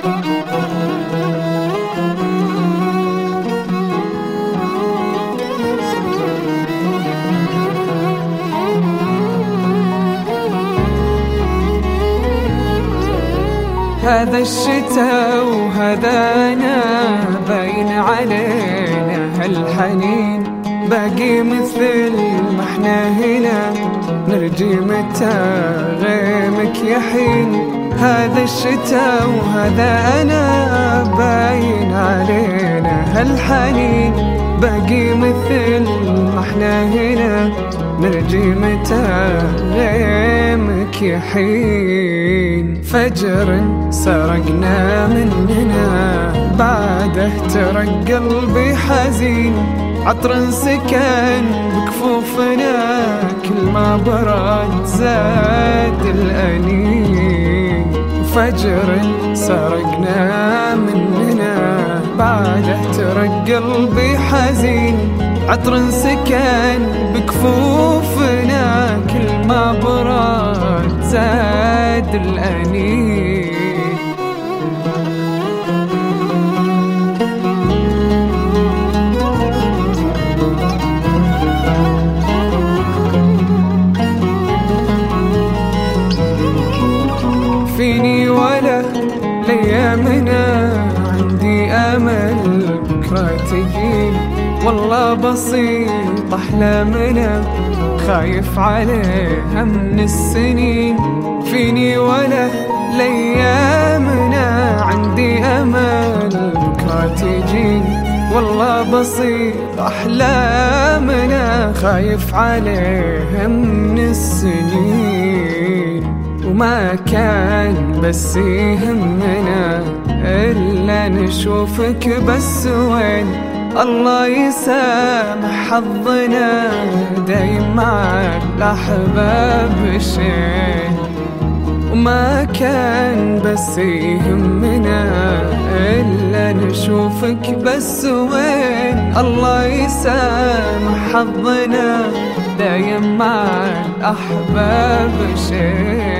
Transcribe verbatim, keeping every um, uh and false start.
هذا الشتاء وهذا أنا باين علينا هالحنين، باقي مثل ما احنا هنا نرجي متى غيمك يحين. هذا الشتاء وهذا أنا باين علينا هالحنين، باقي مثل ما احنا هنا نرجي متى غيمك يحين. فجر سرقنا مننا بعده ترك قلبي حزين، عطر سكن بكفوفنا كل ما برد زاد الأنين. فجر سرقنا مننا بعده ترك قلبي حزين، عطر سكن بكفوفنا كل ما برد زاد الأنين. فيني ولا ليامنا عندي أمل بكرة تجين، والله بسيط أحلامنا خايف عليها من السنين. فيني ولا ليامنا عندي أمل بكرة تجين، والله بسيط أحلامنا خايف عليها من السنين. وما كان بس يهمنا إلا نشوفك بس وين، الله يسامح حظنا دايم مع الأحباب شين. وما كان بس يهمنا إلا نشوفك بس وين، الله يسامح حظنا دايم مع الأحباب شين.